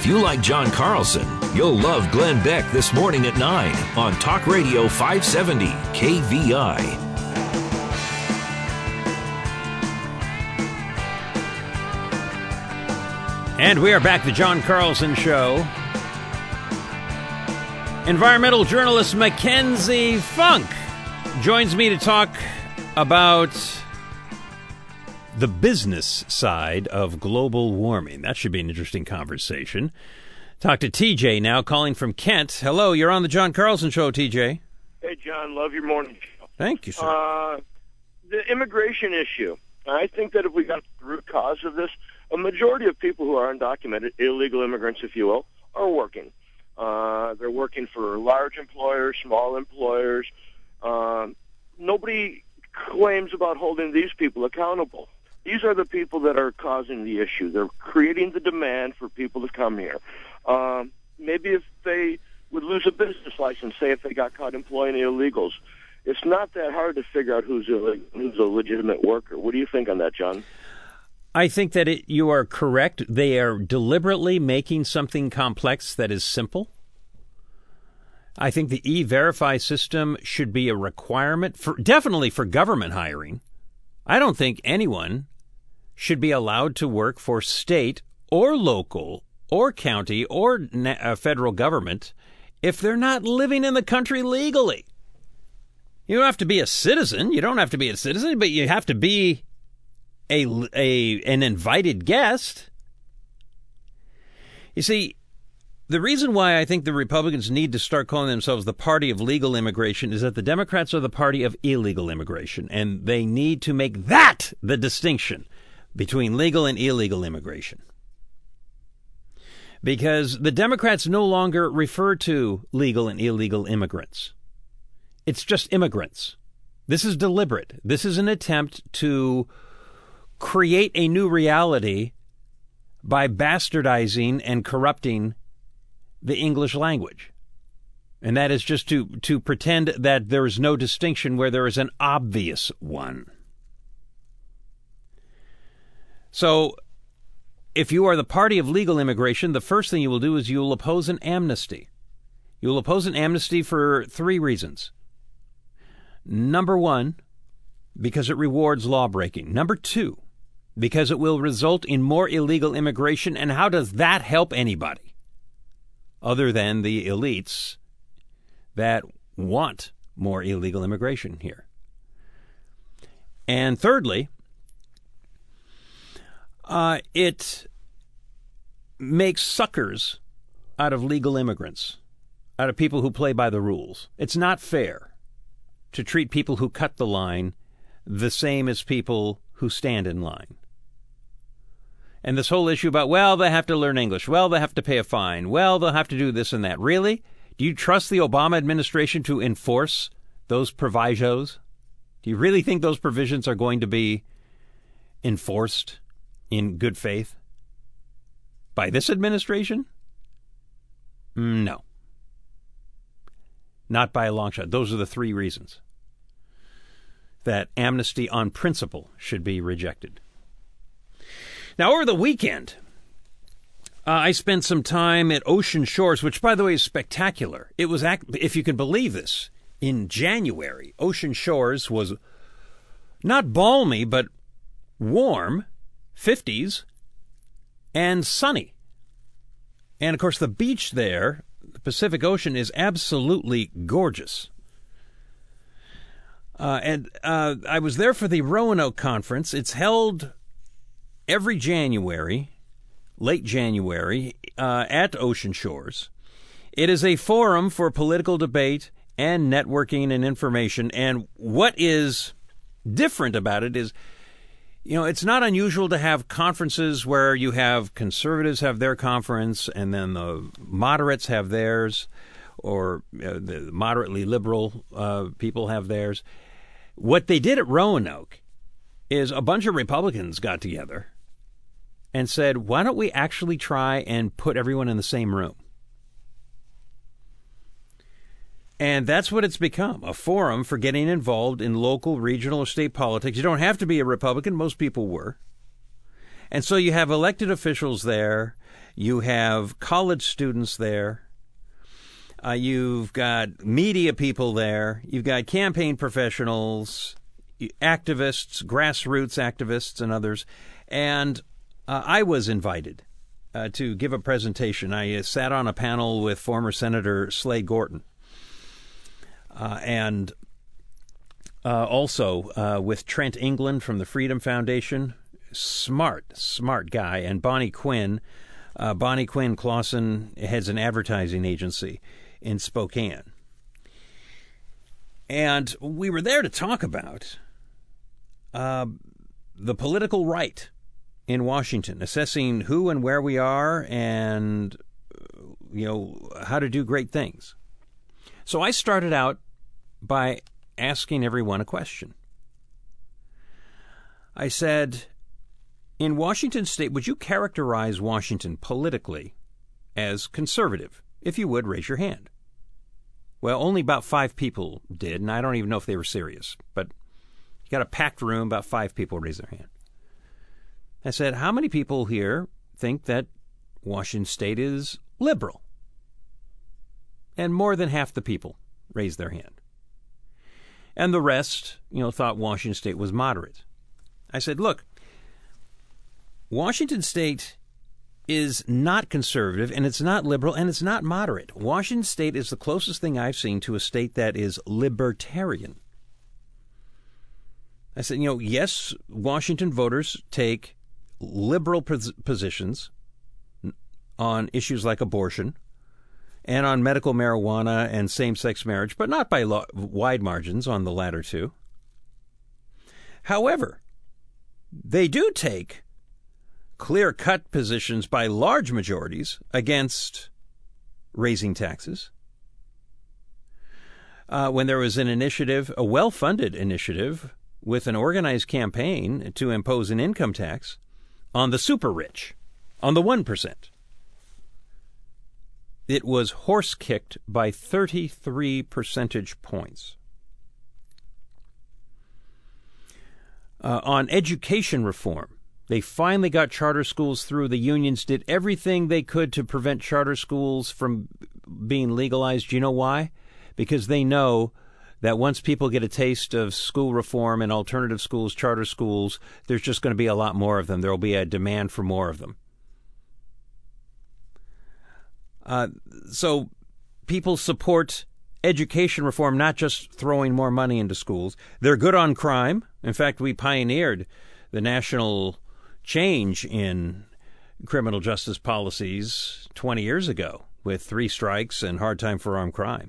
If you like John Carlson, you'll love Glenn Beck this morning at 9 on Talk Radio 570 KVI. And we are back, the John Carlson Show. Environmental journalist Mackenzie Funk joins me to talk about the business side of global warming. That should be an interesting conversation. Talk to TJ now, calling from Kent. Hello, you're on the John Carlson Show, TJ. Hey, John, love your morning show. Thank you, sir. The immigration issue. I think that if we got the root cause of this, a majority of people who are undocumented, illegal immigrants, if you will, are working. They're working for large employers, small employers. Nobody claims about holding these people accountable. These are the people that are causing the issue. They're creating the demand for people to come here. Maybe if they would lose a business license, say if they got caught employing illegals, it's not that hard to figure out who's a legitimate worker. What do you think on that, John? I think that you are correct. They are deliberately making something complex that is simple. I think the E-Verify system should be a requirement, definitely for government hiring. I don't think anyone should be allowed to work for state or local or county or federal government if they're not living in the country legally. You don't have to be a citizen. You don't have to be a citizen, but you have to be an invited guest. You see, the reason why I think the Republicans need to start calling themselves the party of legal immigration is that the Democrats are the party of illegal immigration, and they need to make that the distinction between legal and illegal immigration. Because the Democrats no longer refer to legal and illegal immigrants. It's just immigrants. This is deliberate. This is an attempt to create a new reality by bastardizing and corrupting the English language. And that is just to pretend that there is no distinction where there is an obvious one. So, if you are the party of legal immigration, the first thing you will do is you will oppose an amnesty. You will oppose an amnesty for 3 reasons. Number 1, because it rewards lawbreaking. Number 2, because it will result in more illegal immigration. And how does that help anybody other than the elites that want more illegal immigration here? And thirdly, it makes suckers out of legal immigrants, out of people who play by the rules. It's not fair to treat people who cut the line the same as people who stand in line. And this whole issue about, well, they have to learn English, well, they have to pay a fine, well, they'll have to do this and that. Really? Do you trust the Obama administration to enforce those provisos? Do you really think those provisions are going to be enforced in good faith by this administration? No. Not by a long shot. Those are the 3 reasons that amnesty on principle should be rejected. Now, over the weekend, I spent some time at Ocean Shores, which, by the way, is spectacular. It was, if you can believe this, in January, Ocean Shores was not balmy, but warm, 50s, and sunny. And, of course, the beach there, the Pacific Ocean, is absolutely gorgeous. And I was there for the Roanoke Conference. It's held every January, late January, at Ocean Shores. It is a forum for political debate and networking and information. And what is different about it is, it's not unusual to have conferences where you have conservatives have their conference and then the moderates have theirs, or the moderately liberal people have theirs. What they did at Roanoke is a bunch of Republicans got together and said, why don't we actually try and put everyone in the same room? And that's what it's become, a forum for getting involved in local, regional, or state politics. You don't have to be a Republican. Most people were. And so you have elected officials there. You have college students there. You've got media people there. You've got campaign professionals, activists, grassroots activists, and others. And I was invited to give a presentation. I sat on a panel with former Senator Slade Gorton, and also with Trent England from the Freedom Foundation. Smart guy. And Bonnie Quinn. Bonnie Quinn Clausen heads an advertising agency in Spokane. And we were there to talk about the political right in Washington, assessing who and where we are and, how to do great things. So I started out by asking everyone a question. I said, in Washington State, would you characterize Washington politically as conservative? If you would, raise your hand. Well, only about 5 people did, and I don't even know if they were serious. But you got a packed room, about 5 people raised their hand. I said, how many people here think that Washington State is liberal? And more than half the people raised their hand. And the rest, thought Washington State was moderate. I said, look, Washington State is not conservative, and it's not liberal, and it's not moderate. Washington State is the closest thing I've seen to a state that is libertarian. I said, yes, Washington voters take liberal positions on issues like abortion and on medical marijuana and same-sex marriage, but not by wide margins on the latter two. However, they do take clear-cut positions by large majorities against raising taxes. When there was an initiative, a well-funded initiative, with an organized campaign to impose an income tax on the super-rich, on the 1%. It was horse-kicked by 33 percentage points. On education reform, they finally got charter schools through. The unions did everything they could to prevent charter schools from being legalized. You know why? Because they know that once people get a taste of school reform and alternative schools, charter schools, there's just going to be a lot more of them. There will be a demand for more of them. So people support education reform, not just throwing more money into schools. They're good on crime. In fact, we pioneered the national change in criminal justice policies 20 years ago with 3 strikes and hard time for armed crime.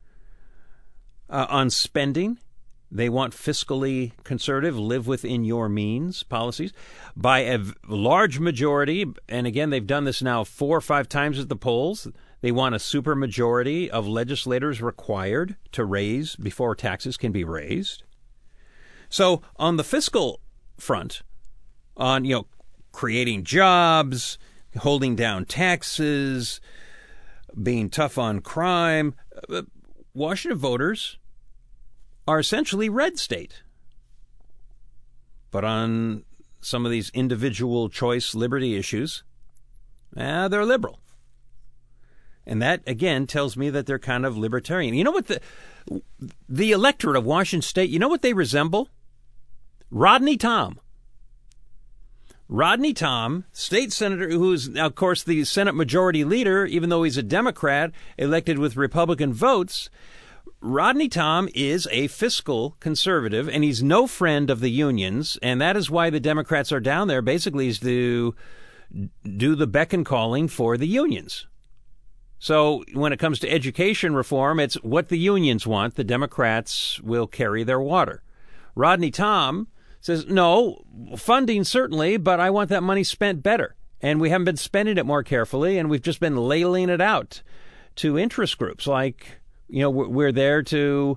On spending, they want fiscally conservative, live within your means policies. By a large majority, and again, they've done this now 4 or 5 times at the polls, they want a supermajority of legislators required to raise before taxes can be raised. So on the fiscal front, on creating jobs, holding down taxes, being tough on crime, Washington voters are essentially red state. But on some of these individual choice liberty issues, they're liberal. And that, again, tells me that they're kind of libertarian. You know what the electorate of Washington State, you know what they resemble? Rodney Tom. Rodney Tom, state senator, who is, of course, the Senate Majority Leader, even though he's a Democrat, elected with Republican votes. Rodney Tom is a fiscal conservative, and he's no friend of the unions, and that is why the Democrats are down there, basically, is to do the beck and calling for the unions. So when it comes to education reform, it's what the unions want. The Democrats will carry their water. Rodney Tom says, no, funding certainly, but I want that money spent better. And we haven't been spending it more carefully, and we've just been ladling it out to interest groups like, we're there to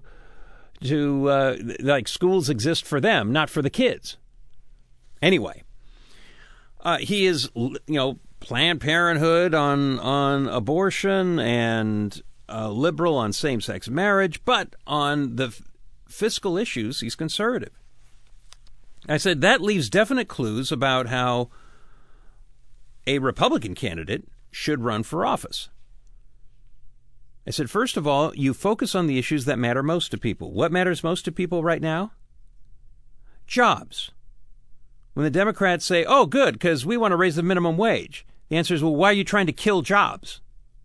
like schools exist for them, not for the kids. Anyway, he is, Planned Parenthood on abortion and liberal on same-sex marriage, but on the fiscal issues, he's conservative. I said that leaves definite clues about how a Republican candidate should run for office. I said, first of all, you focus on the issues that matter most to people. What matters most to people right now? Jobs. When the Democrats say, oh, good, because we want to raise the minimum wage, the answer is, well, why are you trying to kill jobs?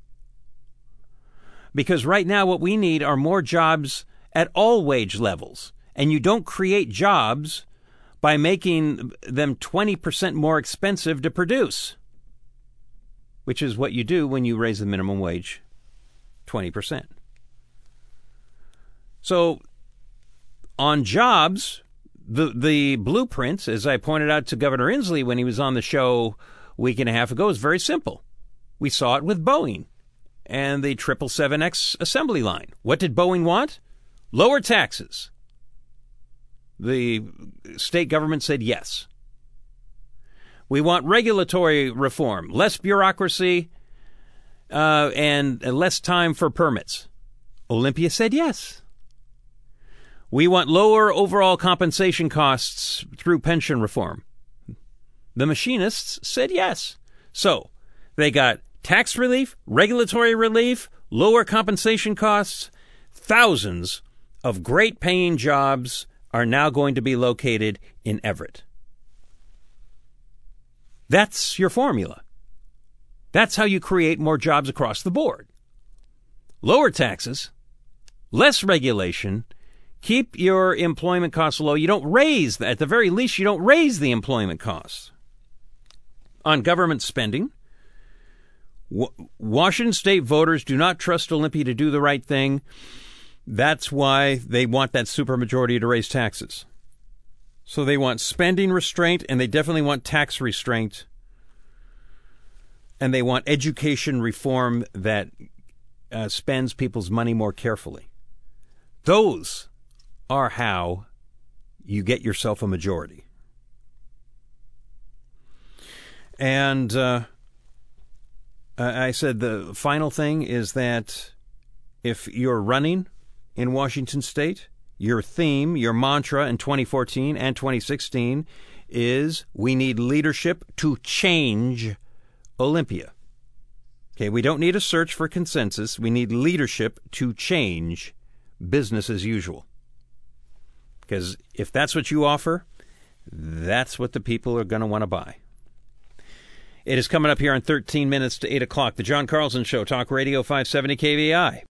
Because right now what we need are more jobs at all wage levels. And you don't create jobs by making them 20% more expensive to produce, which is what you do when you raise the minimum wage 20%. So on jobs, the blueprint, as I pointed out to Governor Inslee when he was on the show a week and a half ago, is very simple. We saw it with Boeing and the 777X assembly line. What did Boeing want? Lower taxes. The state government said yes. We want regulatory reform, less bureaucracy, and less time for permits. Olympia said yes. We want lower overall compensation costs through pension reform. The machinists said yes. So they got tax relief, regulatory relief, lower compensation costs. Thousands of great paying jobs are now going to be located in Everett. That's your formula. That's how you create more jobs across the board. Lower taxes, less regulation, keep your employment costs low. You don't raise, at the very least, you don't raise the employment costs. On government spending, Washington state voters do not trust Olympia to do the right thing. That's why they want that supermajority to raise taxes. So they want spending restraint, and they definitely want tax restraint. And they want education reform that spends people's money more carefully. Those are how you get yourself a majority. And I said the final thing is that if you're running in Washington state, your theme, your mantra in 2014 and 2016 is we need leadership to change Olympia. Okay, we don't need a search for consensus. We need leadership to change business as usual. Because if that's what you offer, that's what the people are going to want to buy. It is coming up here in 13 minutes to 8 o'clock. The John Carlson Show, Talk Radio 570 KVI.